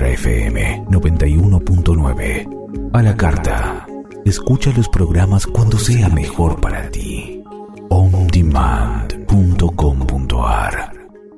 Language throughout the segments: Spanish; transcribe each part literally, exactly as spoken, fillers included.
F M noventa y uno punto nueve. A la carta. Escucha los programas cuando sea mejor para ti. on demand punto com punto a r.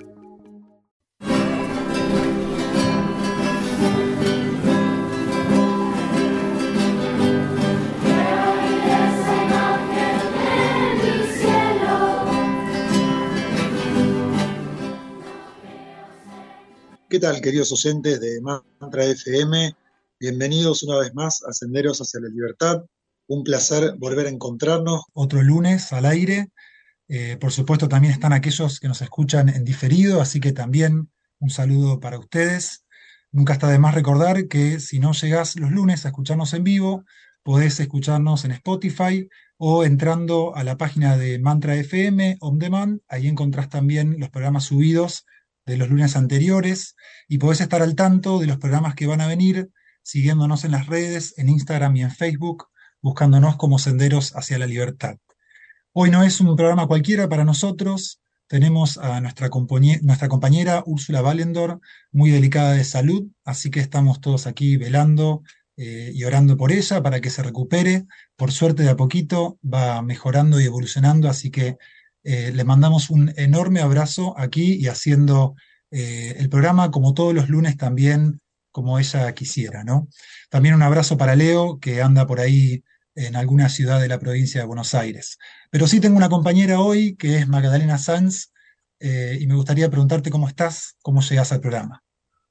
¿Qué tal, queridos oyentes de Mantra F M? Bienvenidos una vez más a Senderos hacia la Libertad. Un placer volver a encontrarnos otro lunes al aire. Eh, por supuesto, también están aquellos que nos escuchan en diferido, así que también un saludo para ustedes. Nunca está de más recordar que si no llegás los lunes a escucharnos en vivo, podés escucharnos en Spotify o entrando a la página de Mantra F M On Demand. Ahí encontrás también los programas subidos de los lunes anteriores y podés estar al tanto de los programas que van a venir siguiéndonos en las redes, en Instagram y en Facebook, buscándonos como Senderos hacia la Libertad. Hoy no es un programa cualquiera para nosotros. Tenemos a nuestra, compañe- nuestra compañera Úrsula Wallendorf, muy delicada de salud, así que estamos todos aquí velando eh, y orando por ella para que se recupere. Por suerte, de a poquito va mejorando y evolucionando, así que eh, le mandamos un enorme abrazo aquí y haciendo eh, el programa como todos los lunes también, como ella quisiera, ¿no? También un abrazo para Leo, que anda por ahí en alguna ciudad de la provincia de Buenos Aires. Pero sí tengo una compañera hoy que es Magdalena Sanz, eh, y me gustaría preguntarte cómo estás, cómo llegas al programa.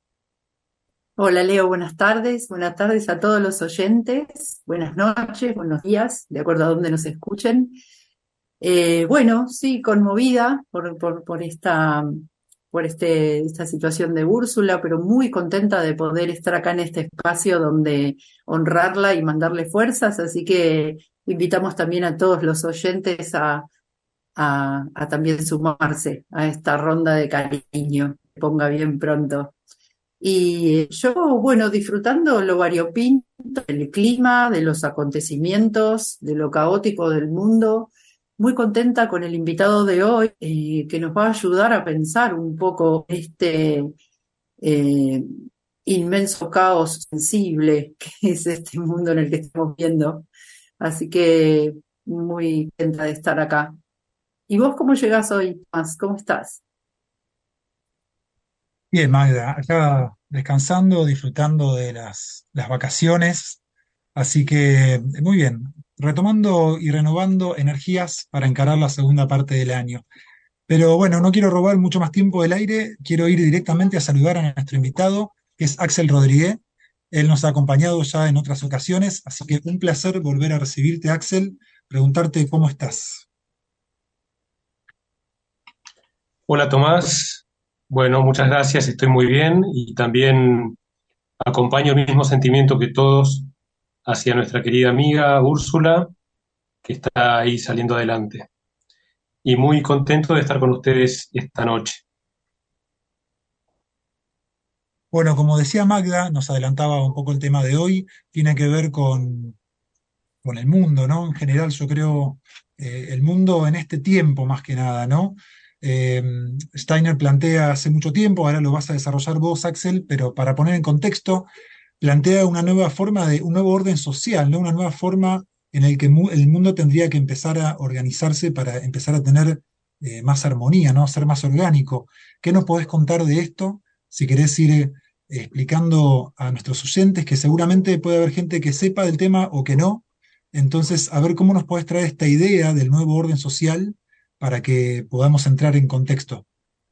Hola Leo, buenas tardes. Buenas tardes a todos los oyentes. Buenas noches, buenos días, de acuerdo a donde nos escuchen. Eh, bueno, sí, conmovida por, por, por esta, por este, esta situación de Úrsula, pero muy contenta de poder estar acá en este espacio donde honrarla y mandarle fuerzas. Así que invitamos también a todos los oyentes a, a, a también sumarse a esta ronda de cariño. Que ponga bien pronto. Y yo, bueno, disfrutando lo variopinto del clima, de los acontecimientos, de lo caótico del mundo, muy contenta con el invitado de hoy, eh, que nos va a ayudar a pensar un poco este eh, inmenso caos sensible que es este mundo en el que estamos viendo. Así que muy contenta de estar acá. ¿Y vos cómo llegás hoy, Tomás? ¿Cómo estás? Bien, Magda, acá descansando, disfrutando de las, las vacaciones, así que muy bien, retomando y renovando energías para encarar la segunda parte del año. Pero bueno, no quiero robar mucho más tiempo del aire, quiero ir directamente a saludar a nuestro invitado, que es Axel Rodríguez. Él nos ha acompañado ya en otras ocasiones, así que un placer volver a recibirte, Axel, preguntarte cómo estás. Hola Tomás, bueno, muchas gracias, estoy muy bien y también acompaño el mismo sentimiento que todos hacia nuestra querida amiga Úrsula, que está ahí saliendo adelante. Y muy contento de estar con ustedes esta noche. Bueno, como decía Magda, nos adelantaba un poco el tema de hoy, tiene que ver con, con el mundo, ¿no? En general, yo creo, eh, el mundo en este tiempo más que nada, ¿no? Eh, Steiner plantea hace mucho tiempo, ahora lo vas a desarrollar vos, Axel, pero para poner en contexto, plantea una nueva forma de, un nuevo orden social, ¿no? Una nueva forma en el que mu- el mundo tendría que empezar a organizarse para empezar a tener eh, más armonía, ¿no? Ser más orgánico. ¿Qué nos podés contar de esto? Si querés ir eh, explicando a nuestros oyentes, que seguramente puede haber gente que sepa del tema o que no. Entonces, a ver cómo nos podés traer esta idea del nuevo orden social para que podamos entrar en contexto.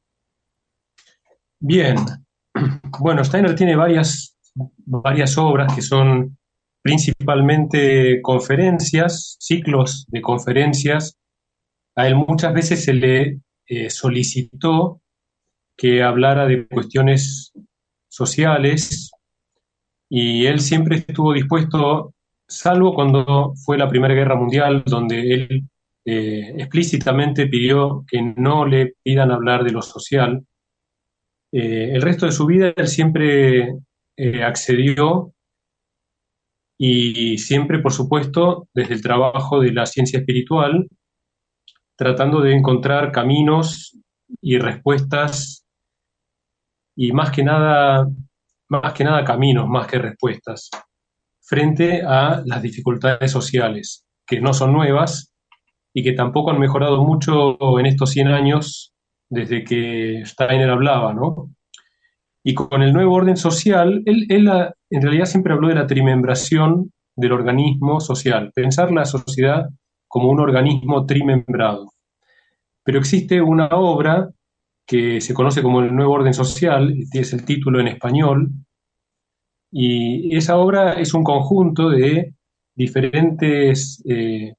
Bien, bueno, Steiner tiene varias, varias obras que son principalmente conferencias, ciclos de conferencias. A él muchas veces se le eh, solicitó que hablara de cuestiones sociales y él siempre estuvo dispuesto, salvo cuando fue la Primera Guerra Mundial, donde él eh, explícitamente pidió que no le pidan hablar de lo social. Eh, el resto de su vida él siempre eh, accedió y siempre, por supuesto, desde el trabajo de la ciencia espiritual, tratando de encontrar caminos y respuestas y más que nada más que nada caminos, más que respuestas, frente a las dificultades sociales, que no son nuevas y que tampoco han mejorado mucho en estos cien años desde que Steiner hablaba, ¿no? Y con el nuevo orden social, él, él a, en realidad siempre habló de la trimembración del organismo social, pensar la sociedad como un organismo trimembrado. Pero existe una obra que se conoce como el Nuevo Orden Social, este es el título en español, y esa obra es un conjunto de diferentes eh,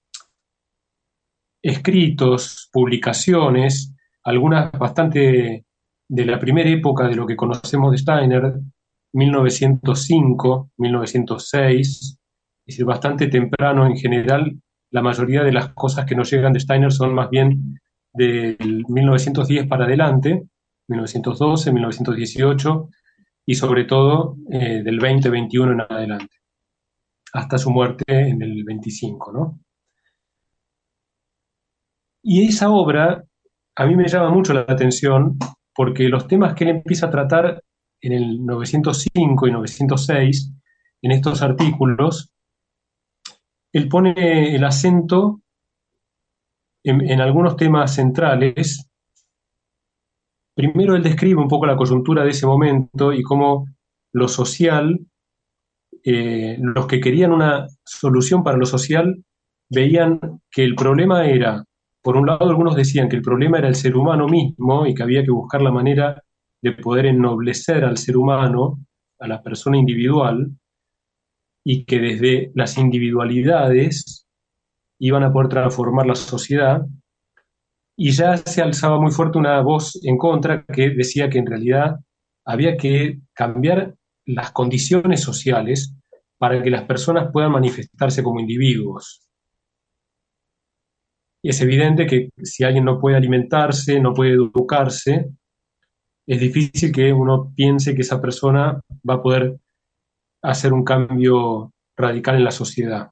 escritos, publicaciones, algunas bastante de la primera época de lo que conocemos de Steiner, mil novecientos cinco, mil novecientos seis, es decir, bastante temprano en general. La mayoría de las cosas que nos llegan de Steiner son más bien del mil novecientos diez para adelante, mil novecientos doce, mil novecientos dieciocho, y sobre todo eh, del veinte veintiuno en adelante, hasta su muerte en el veinticinco, ¿no? Y esa obra a mí me llama mucho la atención porque los temas que él empieza a tratar en el novecientos cinco y novecientos seis, en estos artículos, él pone el acento en, en algunos temas centrales. Primero él describe un poco la coyuntura de ese momento y cómo lo social, eh, los que querían una solución para lo social, veían que el problema era, por un lado algunos decían que el problema era el ser humano mismo y que había que buscar la manera de poder ennoblecer al ser humano, a la persona individual, y que desde las individualidades iban a poder transformar la sociedad. Y ya se alzaba muy fuerte una voz en contra que decía que en realidad había que cambiar las condiciones sociales para que las personas puedan manifestarse como individuos. Y es evidente que si alguien no puede alimentarse, no puede educarse, es difícil que uno piense que esa persona va a poder hacer un cambio radical en la sociedad.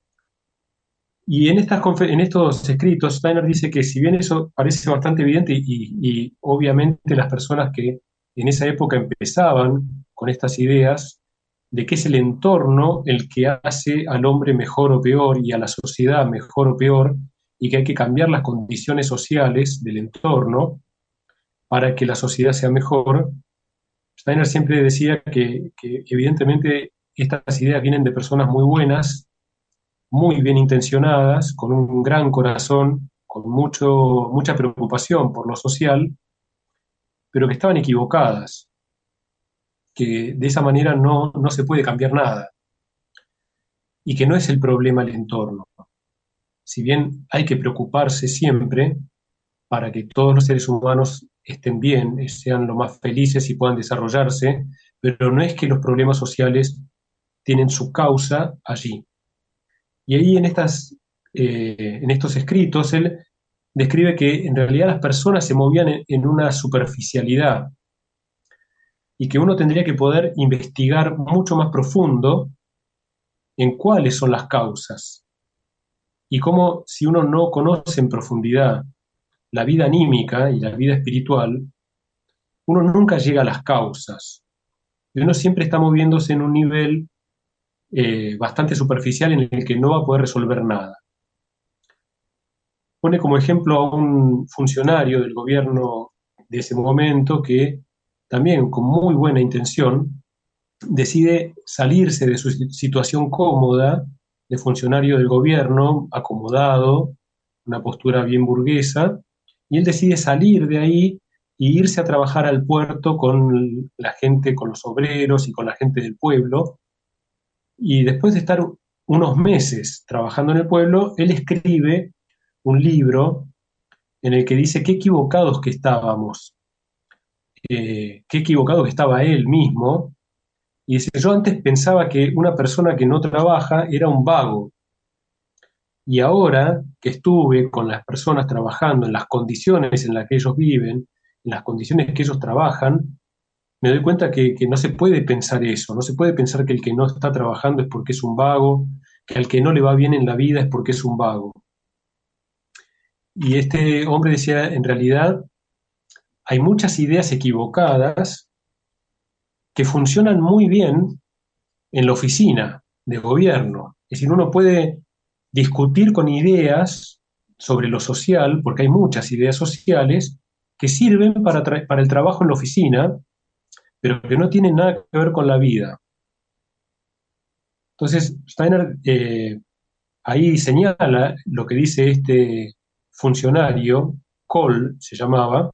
Y en, estas, en estos escritos, Steiner dice que si bien eso parece bastante evidente y, y obviamente las personas que en esa época empezaban con estas ideas de que es el entorno el que hace al hombre mejor o peor y a la sociedad mejor o peor, y que hay que cambiar las condiciones sociales del entorno para que la sociedad sea mejor, Steiner siempre decía que, que evidentemente estas ideas vienen de personas muy buenas, muy bien intencionadas, con un gran corazón, con mucho, mucha preocupación por lo social, pero que estaban equivocadas, que de esa manera no, no se puede cambiar nada, y que no es el problema el entorno. Si bien hay que preocuparse siempre para que todos los seres humanos estén bien, sean lo más felices y puedan desarrollarse, pero no es que los problemas sociales tienen su causa allí. Y ahí en, estas, eh, en estos escritos él describe que en realidad las personas se movían en, en una superficialidad y que uno tendría que poder investigar mucho más profundo en cuáles son las causas y cómo, si uno no conoce en profundidad la vida anímica y la vida espiritual, uno nunca llega a las causas. Y uno siempre está moviéndose en un nivel eh, bastante superficial en el que no va a poder resolver nada. Pone como ejemplo a un funcionario del gobierno de ese momento que también con muy buena intención decide salirse de su situación cómoda de funcionario del gobierno, acomodado, una postura bien burguesa, y él decide salir de ahí y irse a trabajar al puerto con la gente, con los obreros y con la gente del pueblo. Y después de estar unos meses trabajando en el pueblo, él escribe un libro en el que dice qué equivocados que estábamos, eh, qué equivocado que estaba él mismo. Y dice, yo antes pensaba que una persona que no trabaja era un vago. Y ahora que estuve con las personas trabajando en las condiciones en las que ellos viven, en las condiciones que ellos trabajan, me doy cuenta que, que no se puede pensar eso, no se puede pensar que el que no está trabajando es porque es un vago, que al que no le va bien en la vida es porque es un vago. Y este hombre decía, en realidad hay muchas ideas equivocadas que funcionan muy bien en la oficina de gobierno. Es decir, uno puede discutir con ideas sobre lo social, porque hay muchas ideas sociales que sirven para, tra- para el trabajo en la oficina, pero que no tienen nada que ver con la vida. Entonces, Steiner eh, ahí señala lo que dice este funcionario, Kohl se llamaba,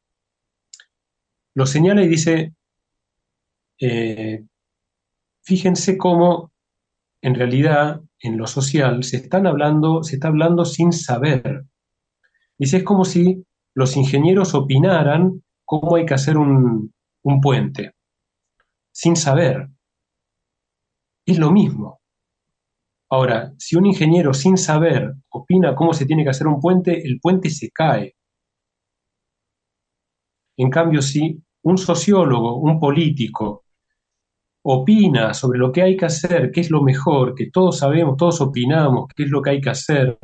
lo señala y dice, eh, fíjense cómo en realidad en lo social se están hablando, se está hablando sin saber. Dice, es como si los ingenieros opinaran cómo hay que hacer un, un puente, sin saber. Es lo mismo. Ahora, si un ingeniero sin saber opina cómo se tiene que hacer un puente, el puente se cae. En cambio, si un sociólogo, un político, opina sobre lo que hay que hacer, qué es lo mejor, que todos sabemos, todos opinamos qué es lo que hay que hacer,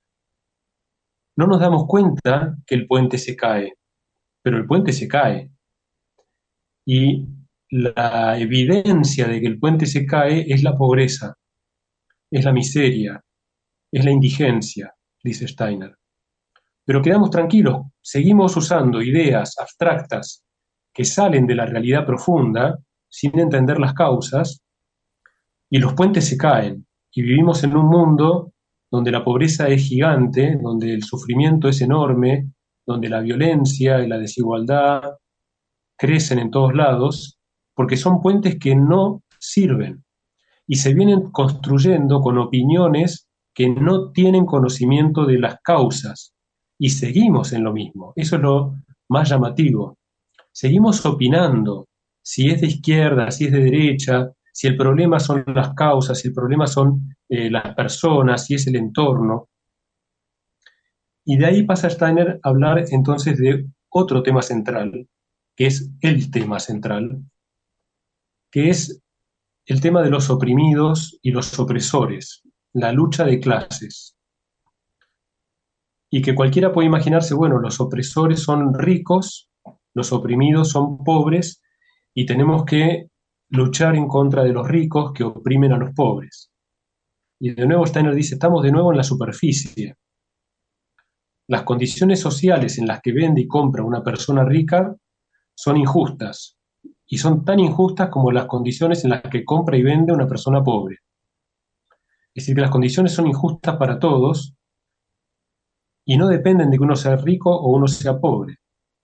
no nos damos cuenta que el puente se cae, pero el puente se cae. Y la evidencia de que el puente se cae es la pobreza, es la miseria, es la indigencia, dice Steiner. Pero quedamos tranquilos, seguimos usando ideas abstractas que salen de la realidad profunda sin entender las causas, y los puentes se caen, y vivimos en un mundo donde la pobreza es gigante, donde el sufrimiento es enorme, donde la violencia y la desigualdad crecen en todos lados, porque son puentes que no sirven y se vienen construyendo con opiniones que no tienen conocimiento de las causas, y seguimos en lo mismo. Eso es lo más llamativo. Seguimos opinando si es de izquierda, si es de derecha, si el problema son las causas, si el problema son eh, las personas, si es el entorno. Y de ahí pasa Steiner a hablar entonces de otro tema central, que es el tema central, que es el tema de los oprimidos y los opresores, la lucha de clases. Y que cualquiera puede imaginarse, bueno, los opresores son ricos, los oprimidos son pobres, y tenemos que luchar en contra de los ricos que oprimen a los pobres. Y de nuevo Steiner dice, estamos de nuevo en la superficie. Las condiciones sociales en las que vende y compra una persona rica son injustas, y son tan injustas como las condiciones en las que compra y vende una persona pobre. Es decir, que las condiciones son injustas para todos, y no dependen de que uno sea rico o uno sea pobre.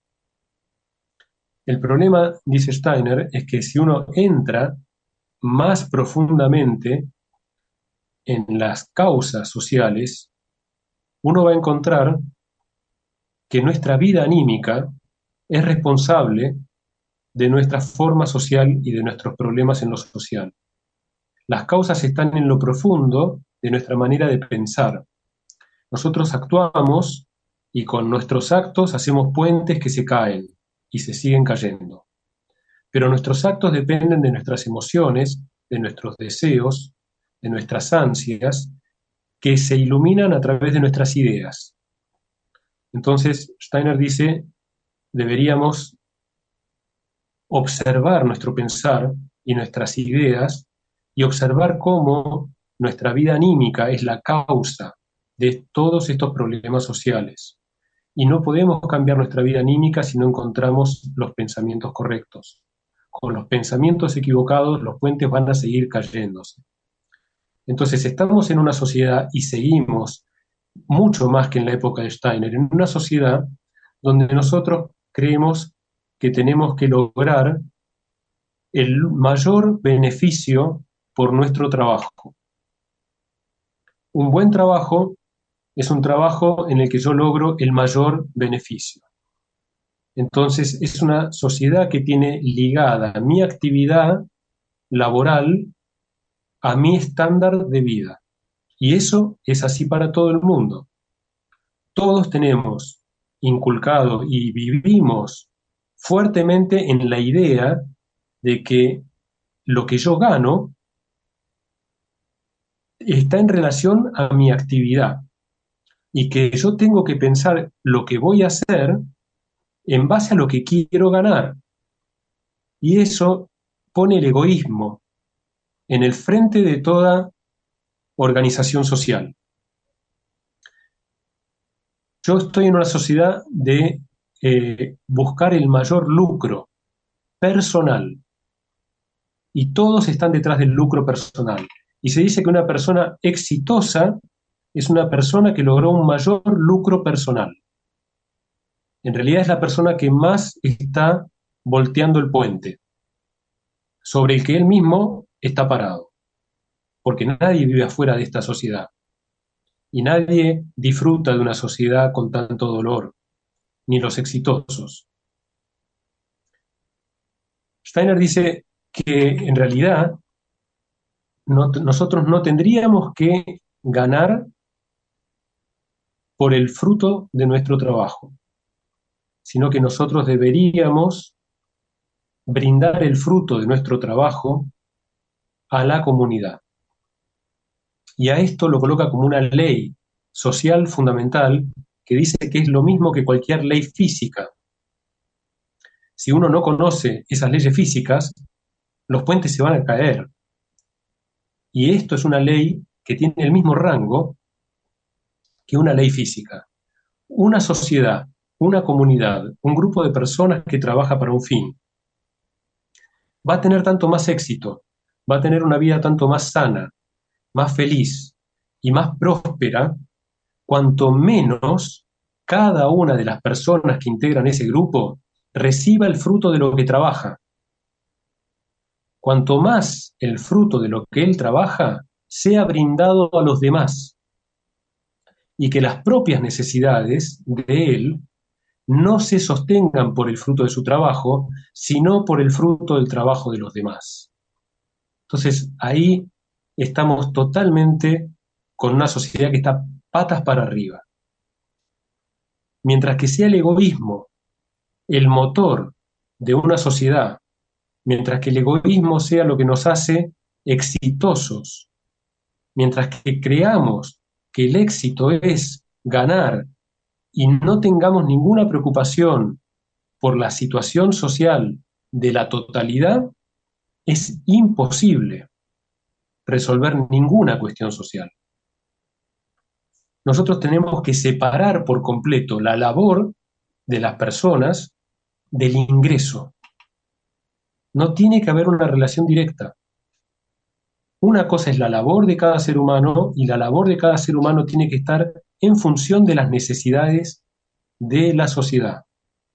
El problema, dice Steiner, es que si uno entra más profundamente en las causas sociales, uno va a encontrar que nuestra vida anímica es responsable de nuestra forma social y de nuestros problemas en lo social. Las causas están en lo profundo de nuestra manera de pensar. Nosotros actuamos y con nuestros actos hacemos puentes que se caen y se siguen cayendo. Pero nuestros actos dependen de nuestras emociones, de nuestros deseos, de nuestras ansias, que se iluminan a través de nuestras ideas. Entonces, Steiner dice, deberíamos observar nuestro pensar y nuestras ideas y observar cómo nuestra vida anímica es la causa de todos estos problemas sociales. Y no podemos cambiar nuestra vida anímica si no encontramos los pensamientos correctos. Con los pensamientos equivocados, los puentes van a seguir cayéndose. Entonces, estamos en una sociedad y seguimos mucho más que en la época de Steiner, en una sociedad donde nosotros creemos que tenemos que lograr el mayor beneficio por nuestro trabajo. Un buen trabajo es un trabajo en el que yo logro el mayor beneficio. Entonces, es una sociedad que tiene ligada mi actividad laboral a mi estándar de vida. Y eso es así para todo el mundo. Todos tenemos inculcado y vivimos fuertemente en la idea de que lo que yo gano está en relación a mi actividad y que yo tengo que pensar lo que voy a hacer en base a lo que quiero ganar. Y eso pone el egoísmo en el frente de toda organización social. Yo estoy en una sociedad de eh, buscar el mayor lucro personal, y todos están detrás del lucro personal. Y se dice que una persona exitosa es una persona que logró un mayor lucro personal. En realidad es la persona que más está volteando el puente, sobre el que él mismo está parado. Porque nadie vive afuera de esta sociedad. Y nadie disfruta de una sociedad con tanto dolor, ni los exitosos. Steiner dice que en realidad no, nosotros no tendríamos que ganar por el fruto de nuestro trabajo, sino que nosotros deberíamos brindar el fruto de nuestro trabajo a la comunidad. Y a esto lo coloca como una ley social fundamental que dice que es lo mismo que cualquier ley física. Si uno no conoce esas leyes físicas, los puentes se van a caer. Y esto es una ley que tiene el mismo rango que una ley física. Una sociedad, una comunidad, un grupo de personas que trabaja para un fin, va a tener tanto más éxito, va a tener una vida tanto más sana, más feliz y más próspera, cuanto menos cada una de las personas que integran ese grupo reciba el fruto de lo que trabaja. Cuanto más el fruto de lo que él trabaja sea brindado a los demás, y que las propias necesidades de él no se sostengan por el fruto de su trabajo, sino por el fruto del trabajo de los demás. Entonces, ahí estamos totalmente con una sociedad que está patas para arriba. Mientras que sea el egoísmo el motor de una sociedad, mientras que el egoísmo sea lo que nos hace exitosos, mientras que creamos que el éxito es ganar y no tengamos ninguna preocupación por la situación social de la totalidad, es imposible resolver ninguna cuestión social. Nosotros tenemos que separar por completo la labor de las personas del ingreso. No tiene que haber una relación directa. Una cosa es la labor de cada ser humano, y la labor de cada ser humano tiene que estar en función de las necesidades de la sociedad.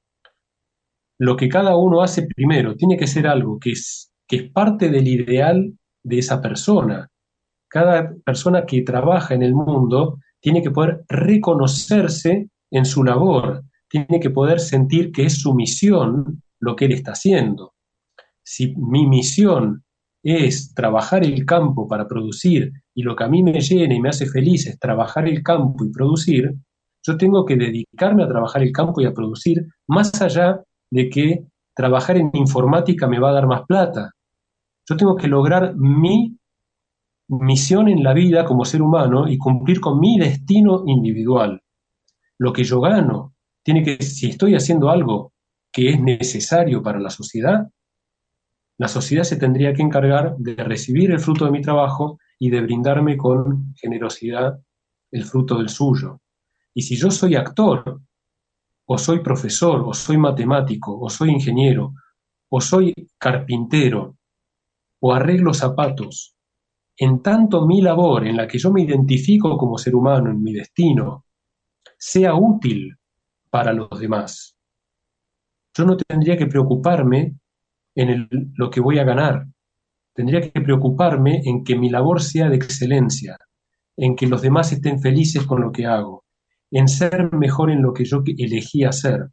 Lo que cada uno hace primero tiene que ser algo que es, que es parte del ideal de esa persona. Cada persona que trabaja en el mundo tiene que poder reconocerse en su labor, tiene que poder sentir que es su misión lo que él está haciendo. Si mi misión es trabajar el campo para producir, y lo que a mí me llena y me hace feliz es trabajar el campo y producir, yo tengo que dedicarme a trabajar el campo y a producir, más allá de que trabajar en informática me va a dar más plata. Yo tengo que lograr mi misión en la vida como ser humano y cumplir con mi destino individual. Lo que yo gano tiene que, si estoy haciendo algo que es necesario para la sociedad, la sociedad se tendría que encargar de recibir el fruto de mi trabajo y de brindarme con generosidad el fruto del suyo. Y si yo soy actor, o soy profesor, o soy matemático, o soy ingeniero, o soy carpintero, o arreglo zapatos, en tanto mi labor en la que yo me identifico como ser humano, en mi destino, sea útil para los demás, yo no tendría que preocuparme en el, lo que voy a ganar. Tendría que preocuparme en que mi labor sea de excelencia, en que los demás estén felices con lo que hago, en ser mejor en lo que yo elegí hacer.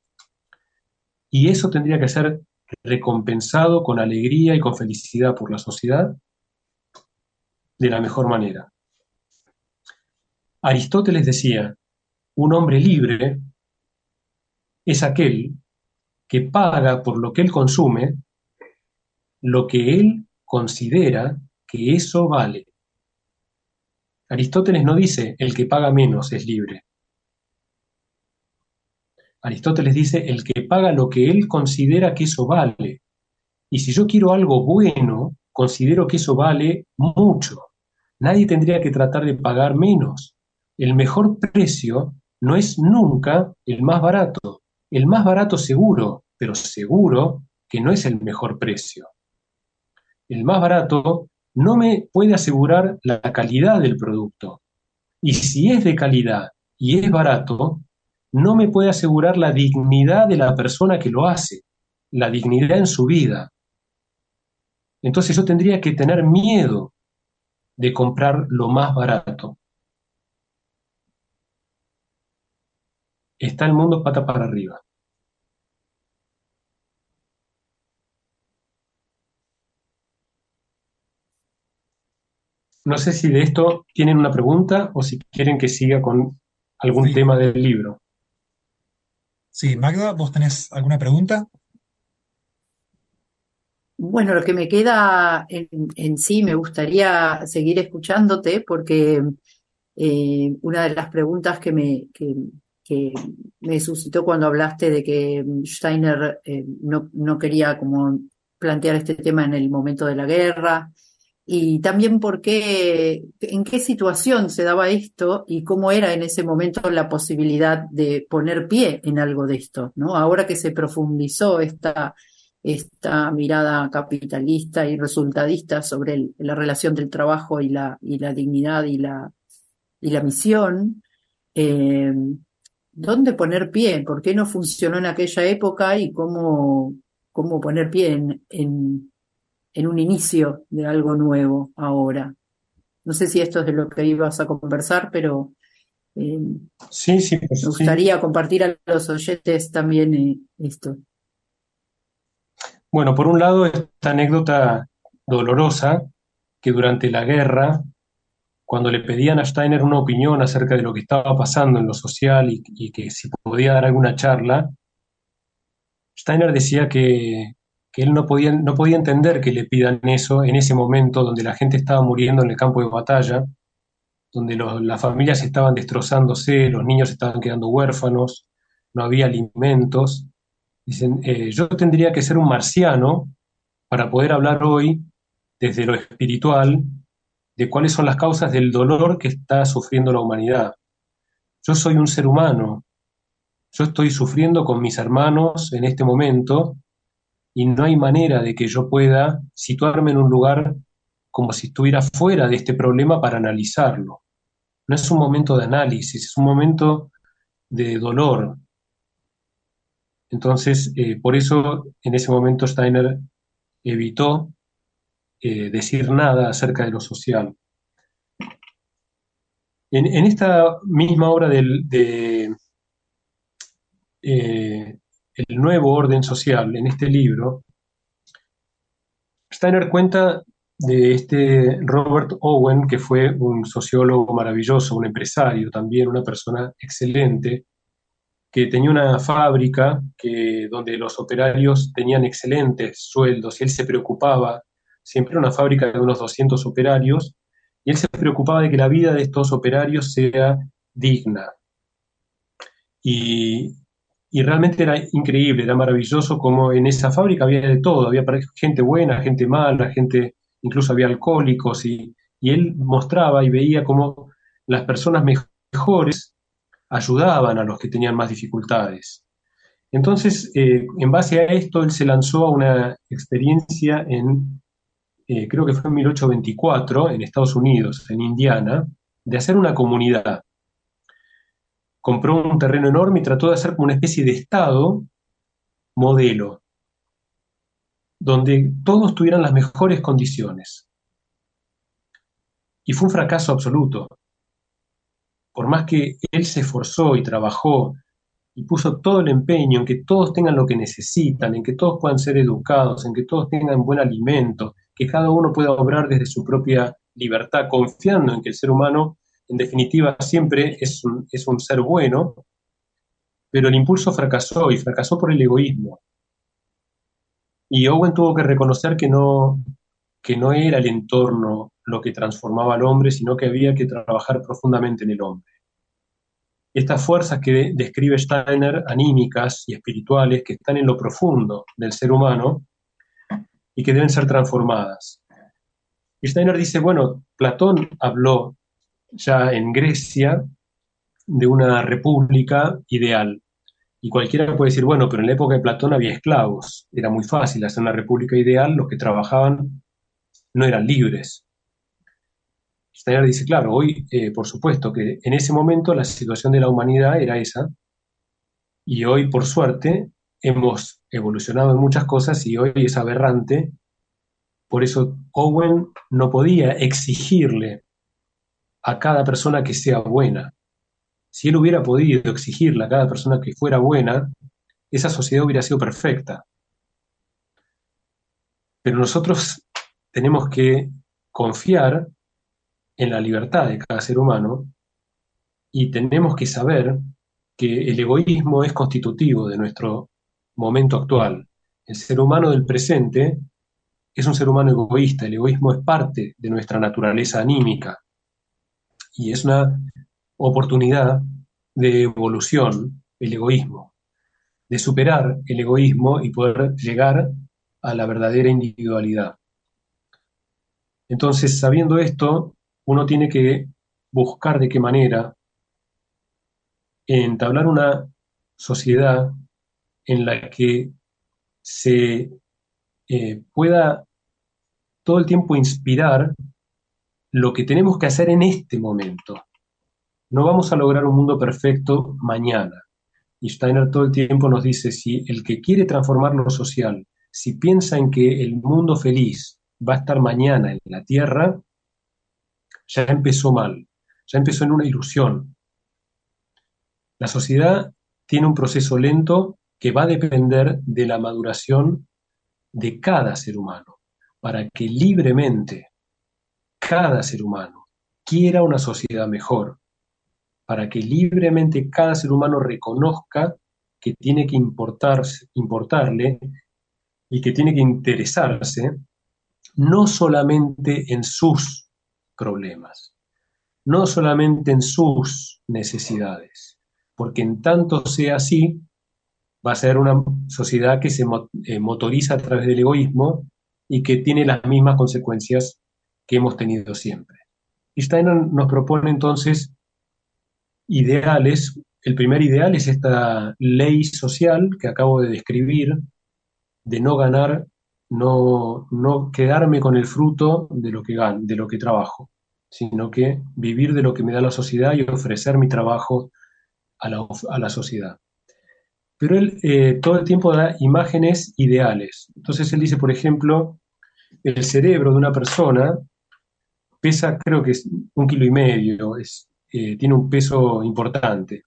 Y eso tendría que ser recompensado con alegría y con felicidad por la sociedad de la mejor manera. Aristóteles decía, un hombre libre es aquel que paga por lo que él consume lo que él considera que eso vale. Aristóteles no dice el que paga menos es libre. Aristóteles dice el que paga lo que él considera que eso vale. Y si yo quiero algo bueno, considero que eso vale mucho. Nadie tendría que tratar de pagar menos. El mejor precio no es nunca el más barato. El más barato seguro, pero seguro que no es el mejor precio. El más barato no me puede asegurar la calidad del producto. Y si es de calidad y es barato, no me puede asegurar la dignidad de la persona que lo hace, la dignidad en su vida. Entonces yo tendría que tener miedo de comprar lo más barato. Está el mundo pata para arriba. No sé si de esto tienen una pregunta o si quieren que siga con algún Sí, tema del libro. sí, Magda, ¿vos tenés alguna pregunta? Bueno, lo que me queda en, en sí, me gustaría seguir escuchándote porque eh, una de las preguntas que me, que, que me suscitó cuando hablaste de que Steiner eh, no, no quería como plantear este tema en el momento de la guerra, y también por qué, en qué situación se daba esto y cómo era en ese momento la posibilidad de poner pie en algo de esto, ¿no? Ahora que se profundizó esta, esta mirada capitalista y resultadista sobre el- la relación del trabajo y la, y la dignidad y la, y la misión, eh, ¿dónde poner pie? ¿Por qué no funcionó en aquella época y cómo, cómo poner pie en, en en un inicio de algo nuevo ahora? No sé si esto es de lo que ibas a conversar, pero eh, me Sí, sí, pues sí. gustaría compartir a los oyentes también eh, esto. Bueno, por un lado, esta anécdota dolorosa que durante la guerra, cuando le pedían a Steiner una opinión acerca de lo que estaba pasando en lo social y, y que si podía dar alguna charla, Steiner decía que, que él no podía, no podía entender que le pidan eso en ese momento donde la gente estaba muriendo en el campo de batalla, donde los- las familias estaban destrozándose, los niños estaban quedando huérfanos, no había alimentos. Dicen, eh, yo tendría que ser un marciano para poder hablar hoy desde lo espiritual de cuáles son las causas del dolor que está sufriendo la humanidad. Yo soy un ser humano, yo estoy sufriendo con mis hermanos en este momento y no hay manera de que yo pueda situarme en un lugar como si estuviera fuera de este problema para analizarlo. No es un momento de análisis, es un momento de dolor. Entonces, eh, por eso en ese momento Steiner evitó eh, decir nada acerca de lo social. En, en esta misma obra del, de eh, El nuevo orden social, en este libro, Steiner cuenta de este Robert Owen, que fue un sociólogo maravilloso, un empresario también, una persona excelente, que tenía una fábrica que, donde los operarios tenían excelentes sueldos y él se preocupaba, siempre era una fábrica de unos doscientos operarios, y él se preocupaba de que la vida de estos operarios sea digna. Y, y realmente era increíble, era maravilloso como en esa fábrica había de todo, había gente buena, gente mala, gente, incluso había alcohólicos, y, y él mostraba y veía cómo las personas mejores ayudaban a los que tenían más dificultades. Entonces, eh, en base a esto, él se lanzó a una experiencia en, eh, creo que fue en mil ochocientos veinticuatro, en Estados Unidos, en Indiana, de hacer una comunidad. Compró un terreno enorme y trató de hacer como una especie de estado modelo, donde todos tuvieran las mejores condiciones. Y fue un fracaso absoluto. Por más que él se esforzó y trabajó y puso todo el empeño en que todos tengan lo que necesitan, en que todos puedan ser educados, en que todos tengan buen alimento, que cada uno pueda obrar desde su propia libertad, confiando en que el ser humano, en definitiva, siempre es un, es un ser bueno, pero el impulso fracasó y fracasó por el egoísmo. Y Owen tuvo que reconocer que no, que no era el entorno lo que transformaba al hombre, sino que había que trabajar profundamente en el hombre. Estas fuerzas que describe Steiner, anímicas y espirituales, que están en lo profundo del ser humano, y que deben ser transformadas. Y Steiner dice, bueno, Platón habló ya en Grecia de una república ideal. Y cualquiera puede decir, bueno, pero en la época de Platón había esclavos, era muy fácil hacer una república ideal, los que trabajaban no eran libres. Steiner dice, claro, hoy, eh, por supuesto, que en ese momento la situación de la humanidad era esa, y hoy, por suerte, hemos evolucionado en muchas cosas y hoy es aberrante. Por eso Owen no podía exigirle a cada persona que sea buena. Si él hubiera podido exigirle a cada persona que fuera buena, esa sociedad hubiera sido perfecta. Pero nosotros tenemos que confiar en la libertad de cada ser humano y tenemos que saber que el egoísmo es constitutivo de nuestro momento actual. El ser humano del presente es un ser humano egoísta, el egoísmo es parte de nuestra naturaleza anímica y es una oportunidad de evolución, el egoísmo, de superar el egoísmo y poder llegar a la verdadera individualidad. Entonces, sabiendo esto, uno tiene que buscar de qué manera entablar una sociedad en la que se eh, pueda todo el tiempo inspirar lo que tenemos que hacer en este momento. No vamos a lograr un mundo perfecto mañana. Y Steiner todo el tiempo nos dice, si el que quiere transformar lo social, si piensa en que el mundo feliz va a estar mañana en la Tierra, ya empezó mal, ya empezó en una ilusión. La sociedad tiene un proceso lento que va a depender de la maduración de cada ser humano, para que libremente cada ser humano quiera una sociedad mejor, para que libremente cada ser humano reconozca que tiene que importarse, importarle y que tiene que interesarse no solamente en sus problemas, no solamente en sus necesidades, porque en tanto sea así, va a ser una sociedad que se motoriza a través del egoísmo y que tiene las mismas consecuencias que hemos tenido siempre. Y Steiner nos propone entonces ideales. El primer ideal es esta ley social que acabo de describir, de no ganar, no, no quedarme con el fruto de lo que gano, de lo que trabajo, sino que vivir de lo que me da la sociedad y ofrecer mi trabajo a la, a la sociedad. Pero él eh, todo el tiempo da imágenes ideales. Entonces él dice, por ejemplo, el cerebro de una persona pesa, creo que es un kilo y medio, es, eh, tiene un peso importante.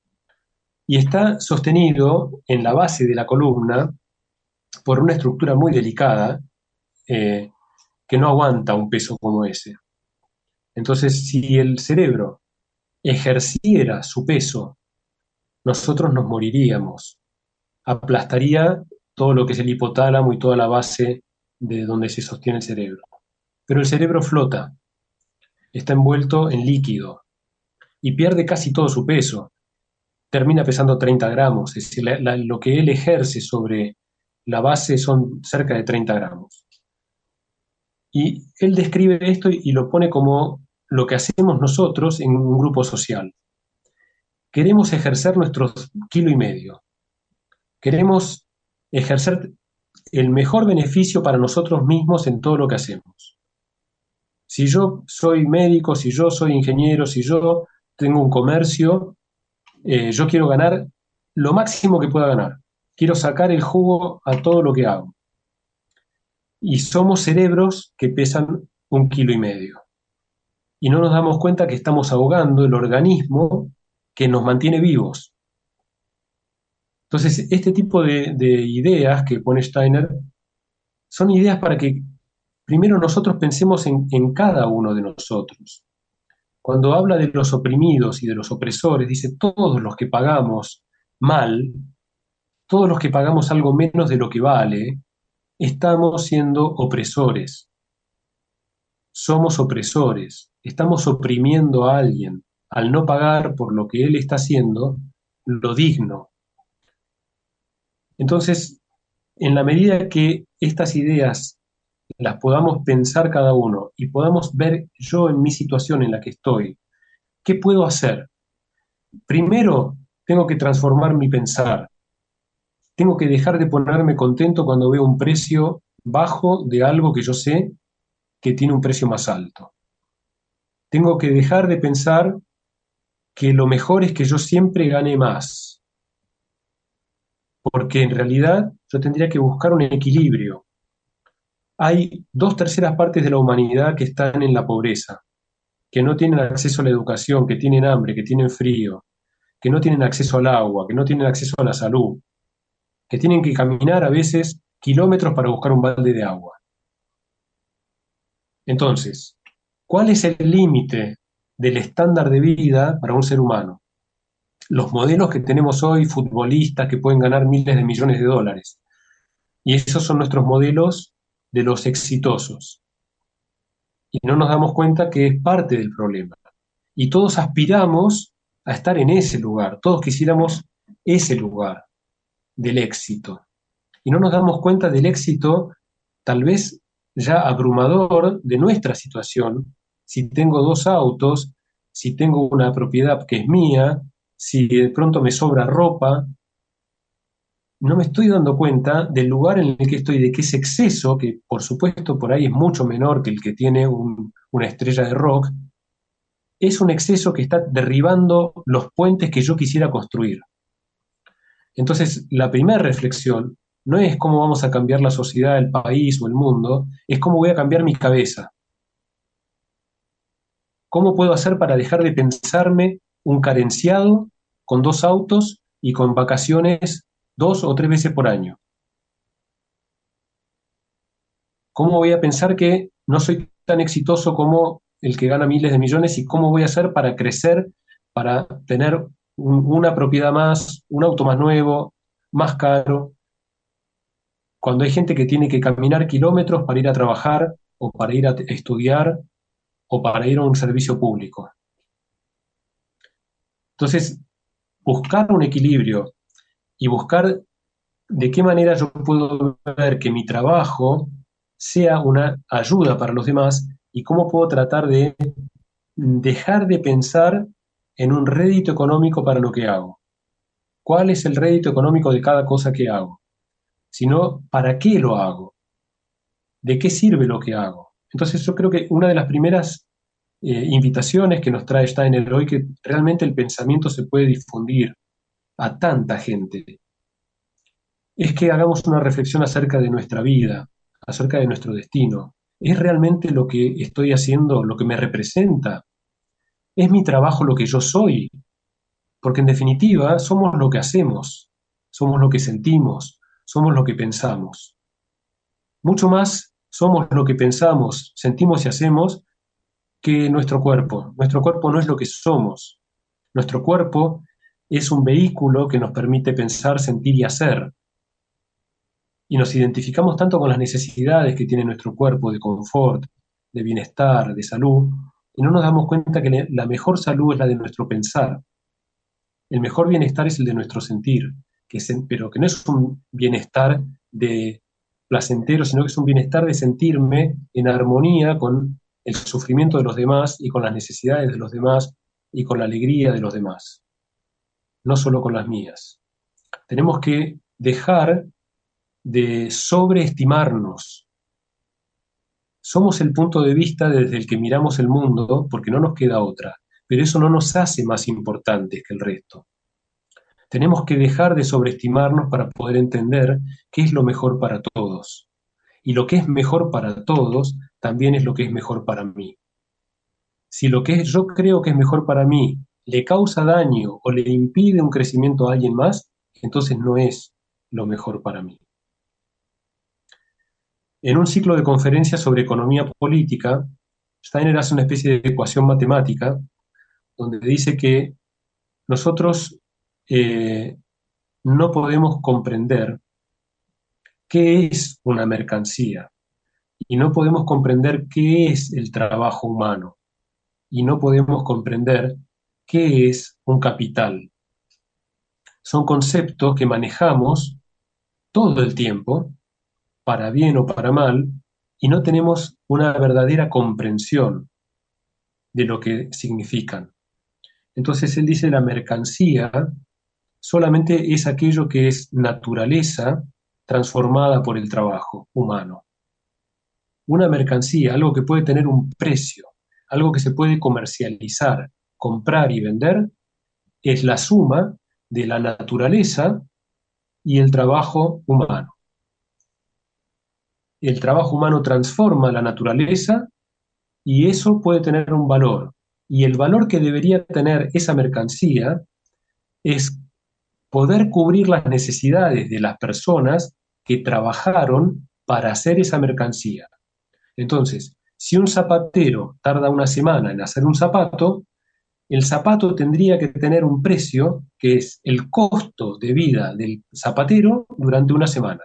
Y está sostenido en la base de la columna por una estructura muy delicada eh, que no aguanta un peso como ese. Entonces, si el cerebro ejerciera su peso, nosotros nos moriríamos. Aplastaría todo lo que es el hipotálamo y toda la base de donde se sostiene el cerebro. Pero el cerebro flota, está envuelto en líquido y pierde casi todo su peso. Termina pesando treinta gramos, es decir, la, la, lo que él ejerce sobre la base son cerca de treinta gramos. Y él describe esto y, y lo pone como lo que hacemos nosotros en un grupo social. Queremos ejercer nuestros kilo y medio. Queremos ejercer el mejor beneficio para nosotros mismos en todo lo que hacemos. Si yo soy médico, si yo soy ingeniero, si yo tengo un comercio, eh, yo quiero ganar lo máximo que pueda ganar. Quiero sacar el jugo a todo lo que hago. Y somos cerebros que pesan un kilo y medio. Y no nos damos cuenta que estamos ahogando el organismo que nos mantiene vivos. Entonces, este tipo de, de ideas que pone Steiner son ideas para que primero nosotros pensemos en, en cada uno de nosotros. Cuando habla de los oprimidos y de los opresores, dice todos los que pagamos mal, todos los que pagamos algo menos de lo que vale, estamos siendo opresores. Somos opresores. Estamos oprimiendo a alguien al no pagar por lo que él está haciendo lo digno. Entonces, en la medida que estas ideas las podamos pensar cada uno y podamos ver yo en mi situación en la que estoy, ¿qué puedo hacer? Primero, tengo que transformar mi pensar. Tengo que dejar de ponerme contento cuando veo un precio bajo de algo que yo sé que tiene un precio más alto. Tengo que dejar de pensar que lo mejor es que yo siempre gane más, porque en realidad yo tendría que buscar un equilibrio. Hay dos terceras partes de la humanidad que están en la pobreza, que no tienen acceso a la educación, que tienen hambre, que tienen frío, que no tienen acceso al agua, que no tienen acceso a la salud, que tienen que caminar a veces kilómetros para buscar un balde de agua. Entonces, ¿cuál es el límite del estándar de vida para un ser humano? Los modelos que tenemos hoy, futbolistas que pueden ganar miles de millones de dólares. Y esos son nuestros modelos de los exitosos. Y no nos damos cuenta que es parte del problema. Y todos aspiramos a estar en ese lugar, todos quisiéramos ese lugar del éxito. Y no nos damos cuenta del éxito tal vez ya abrumador de nuestra situación, si tengo dos autos, si tengo una propiedad que es mía, si de pronto me sobra ropa, no me estoy dando cuenta del lugar en el que estoy, de que ese exceso, que por supuesto por ahí es mucho menor que el que tiene un, una estrella de rock, es un exceso que está derribando los puentes que yo quisiera construir. Entonces, la primera reflexión no es cómo vamos a cambiar la sociedad, el país o el mundo, es cómo voy a cambiar mi cabeza. ¿Cómo puedo hacer para dejar de pensarme un carenciado con dos autos y con vacaciones dos o tres veces por año? ¿Cómo voy a pensar que no soy tan exitoso como el que gana miles de millones y cómo voy a hacer para crecer, para tener un, una propiedad más, un auto más nuevo, más caro? Cuando hay gente que tiene que caminar kilómetros para ir a trabajar o para ir a estudiar o para ir a un servicio público. Entonces, buscar un equilibrio y buscar de qué manera yo puedo ver que mi trabajo sea una ayuda para los demás y cómo puedo tratar de dejar de pensar en un rédito económico para lo que hago. ¿Cuál es el rédito económico de cada cosa que hago? Sino, ¿para qué lo hago? ¿De qué sirve lo que hago? Entonces yo creo que una de las primeras eh, invitaciones que nos trae Steiner hoy, que realmente el pensamiento se puede difundir a tanta gente, es que hagamos una reflexión acerca de nuestra vida, acerca de nuestro destino. ¿Es realmente lo que estoy haciendo lo que me representa? ¿Es mi trabajo lo que yo soy? Porque en definitiva somos lo que hacemos, somos lo que sentimos, somos lo que pensamos. Mucho más somos lo que pensamos, sentimos y hacemos que nuestro cuerpo. Nuestro cuerpo no es lo que somos. Nuestro cuerpo es un vehículo que nos permite pensar, sentir y hacer. Y nos identificamos tanto con las necesidades que tiene nuestro cuerpo de confort, de bienestar, de salud, y no nos damos cuenta que la mejor salud es la de nuestro pensar. El mejor bienestar es el de nuestro sentir, que es, pero que no es un bienestar de placentero, sino que es un bienestar de sentirme en armonía con el sufrimiento de los demás y con las necesidades de los demás y con la alegría de los demás, no solo con las mías. Tenemos que dejar de sobreestimarnos. Somos el punto de vista desde el que miramos el mundo porque no nos queda otra, pero eso no nos hace más importantes que el resto. Tenemos que dejar de sobreestimarnos para poder entender qué es lo mejor para todos. Y lo que es mejor para todos también es lo que es mejor para mí. Si lo que yo creo que es mejor para mí le causa daño o le impide un crecimiento a alguien más, entonces no es lo mejor para mí. En un ciclo de conferencias sobre economía política, Steiner hace una especie de ecuación matemática donde dice que nosotros eh, no podemos comprender qué es una mercancía y no podemos comprender qué es el trabajo humano y no podemos comprender qué es un capital. Son conceptos que manejamos todo el tiempo, para bien o para mal, y no tenemos una verdadera comprensión de lo que significan. Entonces él dice la mercancía solamente es aquello que es naturaleza transformada por el trabajo humano. Una mercancía, algo que puede tener un precio, algo que se puede comercializar, comprar y vender, es la suma de la naturaleza y el trabajo humano. El trabajo humano transforma la naturaleza y eso puede tener un valor. Y el valor que debería tener esa mercancía es poder cubrir las necesidades de las personas que trabajaron para hacer esa mercancía. Entonces, si un zapatero tarda una semana en hacer un zapato, el zapato tendría que tener un precio que es el costo de vida del zapatero durante una semana.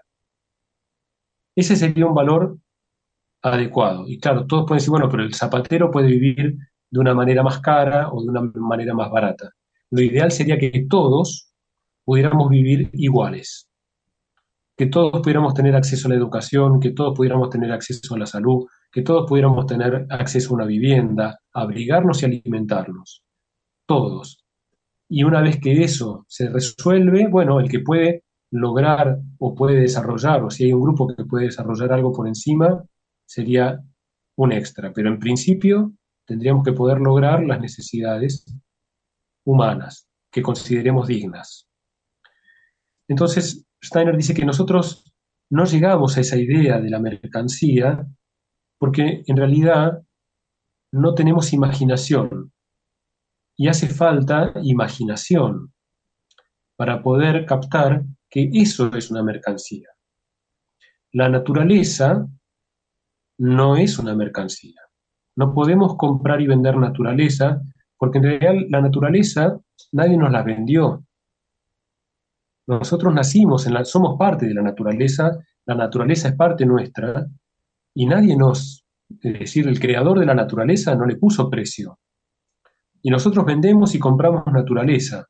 Ese sería un valor adecuado. Y claro, todos pueden decir, bueno, pero el zapatero puede vivir de una manera más cara o de una manera más barata. Lo ideal sería que todos pudiéramos vivir iguales, que todos pudiéramos tener acceso a la educación, que todos pudiéramos tener acceso a la salud, que todos pudiéramos tener acceso a una vivienda, a abrigarnos y alimentarnos. Todos. Y una vez que eso se resuelve, bueno, el que puede lograr o puede desarrollar, o si hay un grupo que puede desarrollar algo por encima, sería un extra. Pero en principio tendríamos que poder lograr las necesidades humanas que consideremos dignas. Entonces, Steiner dice que nosotros no llegamos a esa idea de la mercancía porque en realidad no tenemos imaginación. Y hace falta imaginación para poder captar que eso es una mercancía. La naturaleza no es una mercancía. No podemos comprar y vender naturaleza porque en realidad la naturaleza nadie nos la vendió. Nosotros nacimos, en la, somos parte de la naturaleza, la naturaleza es parte nuestra y nadie nos, es decir, el creador de la naturaleza no le puso precio. Y nosotros vendemos y compramos naturaleza.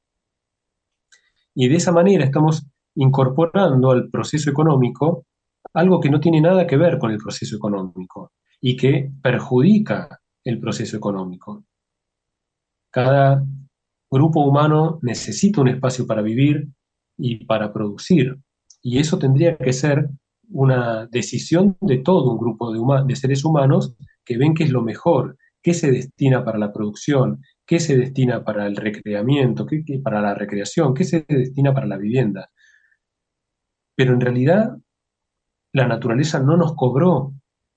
Y de esa manera estamos incorporando al proceso económico algo que no tiene nada que ver con el proceso económico y que perjudica el proceso económico. Cada grupo humano necesita un espacio para vivir y para producir. Y eso tendría que ser una decisión de todo un grupo de, huma- de seres humanos que ven que es lo mejor, qué se destina para la producción, qué se destina para el recreamiento, qué, qué para la recreación, qué se destina para la vivienda. Pero en realidad la naturaleza no nos cobró.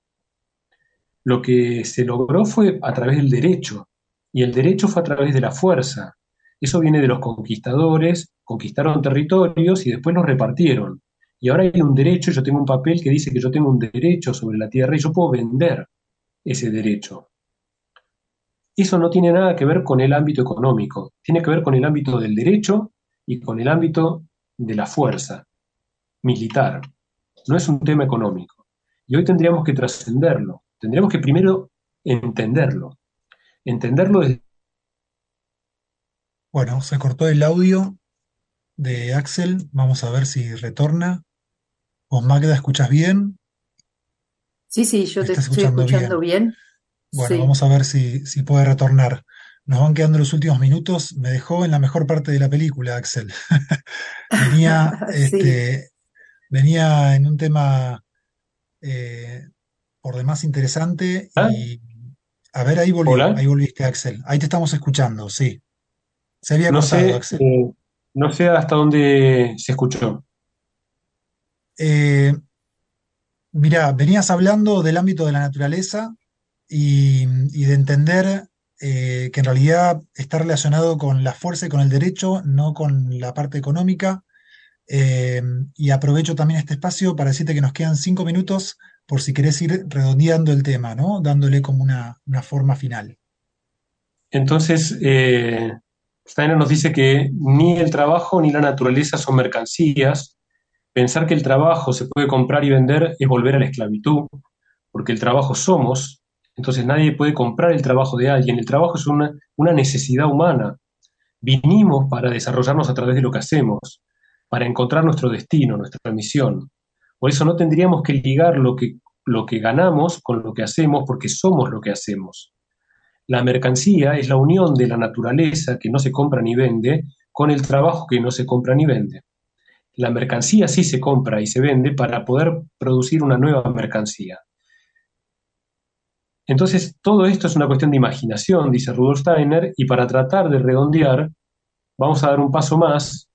Lo que se logró fue a través del derecho, y el derecho fue a través de la fuerza. Eso viene de los conquistadores, conquistaron territorios y después los repartieron. Y ahora hay un derecho, yo tengo un papel que dice que yo tengo un derecho sobre la tierra y yo puedo vender ese derecho. Eso no tiene nada que ver con el ámbito económico, tiene que ver con el ámbito del derecho y con el ámbito de la fuerza militar. No es un tema económico. Y hoy tendríamos que trascenderlo, tendríamos que primero entenderlo. Entenderlo desde... Bueno, se cortó el audio de Axel. Vamos a ver si retorna. ¿Vos, Magda, escuchás bien? Sí, sí, yo ¿Me te estás estoy escuchando escuchando bien? bien. Bueno, Sí. vamos a ver si, si puede retornar. Nos van quedando los últimos minutos. Me dejó en la mejor parte de la película, Axel. Venía, Sí. este, venía en un tema eh, por demás interesante ¿Ah? y a ver, ahí volvió, Hola. ahí volviste, Axel. Ahí te estamos escuchando, sí. Se había No cortado, sé, Axel. eh, no sé hasta dónde se escuchó. Eh, Mirá, venías hablando del ámbito de la naturaleza y, y de entender eh, que en realidad está relacionado con la fuerza y con el derecho, no con la parte económica. Eh, y aprovecho también este espacio para decirte que nos quedan cinco minutos por si querés ir redondeando el tema, ¿no? Dándole como una, una forma final. Entonces, eh, Steiner nos dice que ni el trabajo ni la naturaleza son mercancías. Pensar que el trabajo se puede comprar y vender es volver a la esclavitud, porque el trabajo somos, entonces nadie puede comprar el trabajo de alguien. El trabajo es una, una necesidad humana. Vinimos para desarrollarnos a través de lo que hacemos, para encontrar nuestro destino, nuestra misión. Por eso no tendríamos que ligar lo que lo que ganamos con lo que hacemos porque somos lo que hacemos. La mercancía es la unión de la naturaleza que no se compra ni vende con el trabajo que no se compra ni vende. La mercancía sí se compra y se vende para poder producir una nueva mercancía. Entonces, todo esto es una cuestión de imaginación, dice Rudolf Steiner, y para tratar de redondear, vamos a dar un paso más,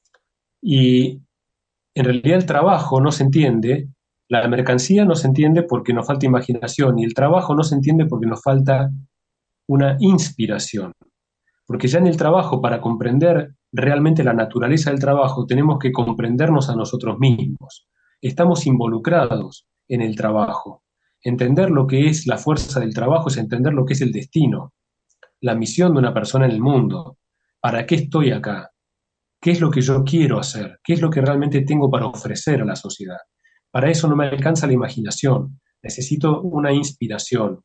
y en realidad el trabajo no se entiende, la mercancía no se entiende porque nos falta imaginación, y el trabajo no se entiende porque nos falta una inspiración. Porque ya en el trabajo, para comprender realmente la naturaleza del trabajo, tenemos que comprendernos a nosotros mismos. Estamos involucrados en el trabajo. Entender lo que es la fuerza del trabajo es entender lo que es el destino, la misión de una persona en el mundo. ¿Para qué estoy acá? ¿Qué es lo que yo quiero hacer? ¿Qué es lo que realmente tengo para ofrecer a la sociedad? Para eso no me alcanza la imaginación. Necesito una inspiración.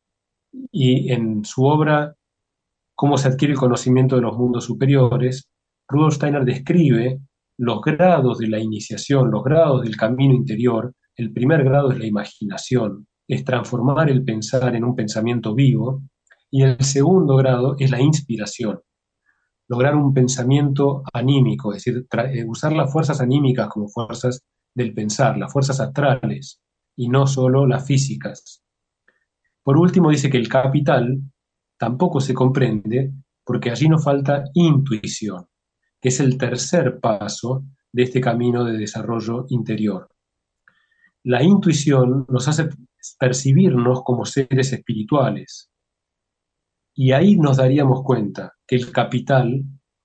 Y en su obra Cómo se adquiere el conocimiento de los mundos superiores, Rudolf Steiner describe los grados de la iniciación, los grados del camino interior. El primer grado es la imaginación, es transformar el pensar en un pensamiento vivo, y el segundo grado es la inspiración, lograr un pensamiento anímico, es decir, usar las fuerzas anímicas como fuerzas del pensar, las fuerzas astrales, y no solo las físicas. Por último, dice que el capital tampoco se comprende porque allí nos falta intuición, que es el tercer paso de este camino de desarrollo interior. La intuición nos hace percibirnos como seres espirituales, y ahí nos daríamos cuenta que el capital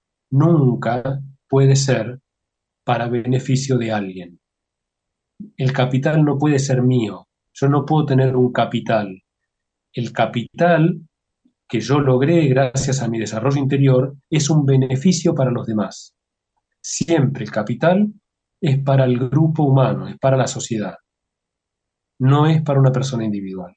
nunca puede ser para beneficio de alguien. El capital no puede ser mío, yo no puedo tener un capital. El capital que yo logré gracias a mi desarrollo interior es un beneficio para los demás. Siempre el capital es para el grupo humano, es para la sociedad, no es para una persona individual.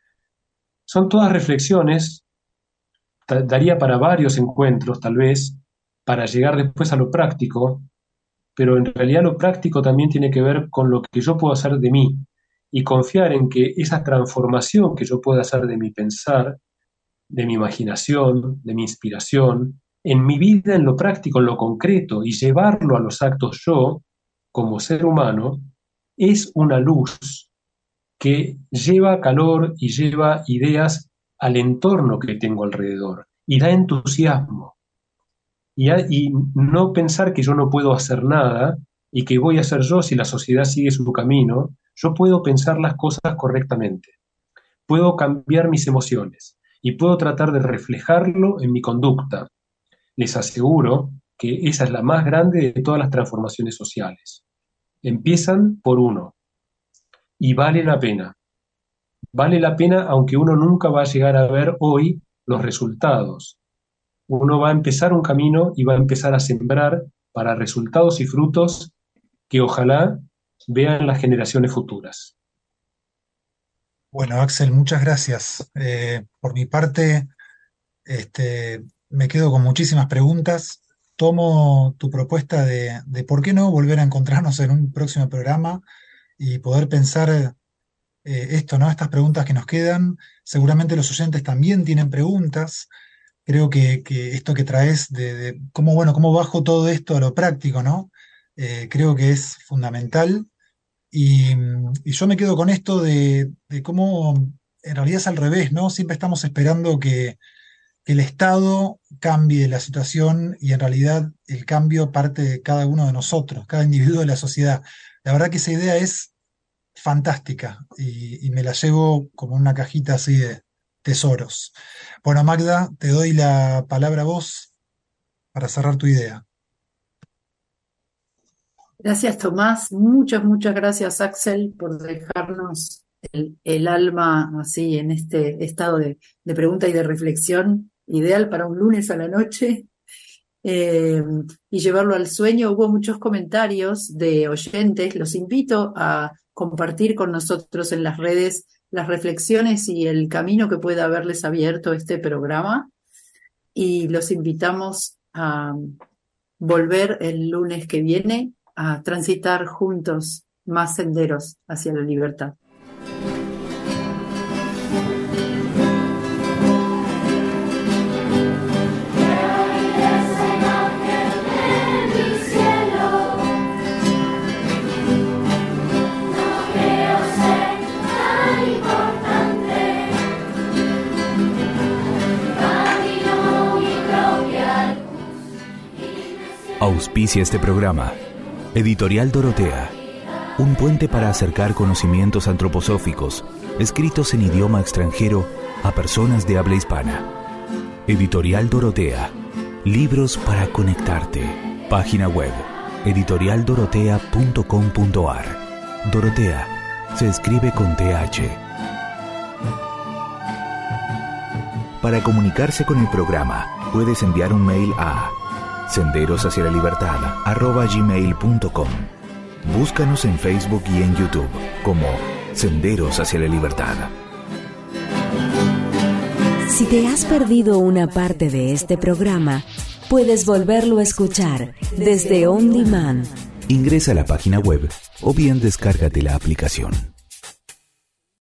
Son todas reflexiones, daría para varios encuentros tal vez, para llegar después a lo práctico, pero en realidad lo práctico también tiene que ver con lo que yo puedo hacer de mí y confiar en que esa transformación que yo pueda hacer de mi pensar, de mi imaginación, de mi inspiración, en mi vida, en lo práctico, en lo concreto, y llevarlo a los actos yo, como ser humano, es una luz que lleva calor y lleva ideas al entorno que tengo alrededor, y da entusiasmo. Y, a, y no pensar que yo no puedo hacer nada, y que voy a hacer yo si la sociedad sigue su camino. Yo puedo pensar las cosas correctamente, puedo cambiar mis emociones, y puedo tratar de reflejarlo en mi conducta. Les aseguro que esa es la más grande de todas las transformaciones sociales. Empiezan por uno, y vale la pena. Vale la pena aunque uno nunca va a llegar a ver hoy los resultados. Uno va a empezar un camino y va a empezar a sembrar para resultados y frutos que ojalá vean las generaciones futuras. Bueno, Axel, muchas gracias. Eh, por mi parte, este, me quedo con muchísimas preguntas. Tomo tu propuesta de, de por qué no volver a encontrarnos en un próximo programa y poder pensar eh, esto, ¿no? Estas preguntas que nos quedan. Seguramente los oyentes también tienen preguntas. Creo que, que esto que traes de, de cómo, bueno, cómo bajo todo esto a lo práctico, ¿no? Eh, creo que es fundamental. Y, y yo me quedo con esto de, de cómo en realidad es al revés, ¿no? Siempre estamos esperando que, que el Estado cambie la situación y en realidad el cambio parte de cada uno de nosotros, cada individuo de la sociedad. La verdad que esa idea es fantástica y, y me la llevo como una cajita así de tesoros. Bueno, Magda, te doy la palabra a vos para cerrar tu idea. Gracias, Tomás. Muchas, muchas gracias, Axel, por dejarnos el, el alma así en este estado de, de pregunta y de reflexión, ideal para un lunes a la noche, eh, y llevarlo al sueño. Hubo muchos comentarios de oyentes. Los invito a compartir con nosotros en las redes las reflexiones y el camino que pueda haberles abierto este programa. Y los invitamos a volver el lunes que viene a transitar juntos más senderos hacia la libertad. Auspicia este programa Editorial Dorotea, un puente para acercar conocimientos antroposóficos escritos en idioma extranjero a personas de habla hispana. Editorial Dorotea, libros para conectarte. Página web editorial dorotea punto com punto a r. Dorotea se escribe con T H. Para comunicarse con el programa, puedes enviar un mail a senderos hacia la libertad arroba gmail punto com. Búscanos en Facebook y en YouTube como Senderos hacia la Libertad. Si te has perdido una parte de este programa, puedes volverlo a escuchar desde On Demand. Ingresa a la página web o bien descárgate la aplicación.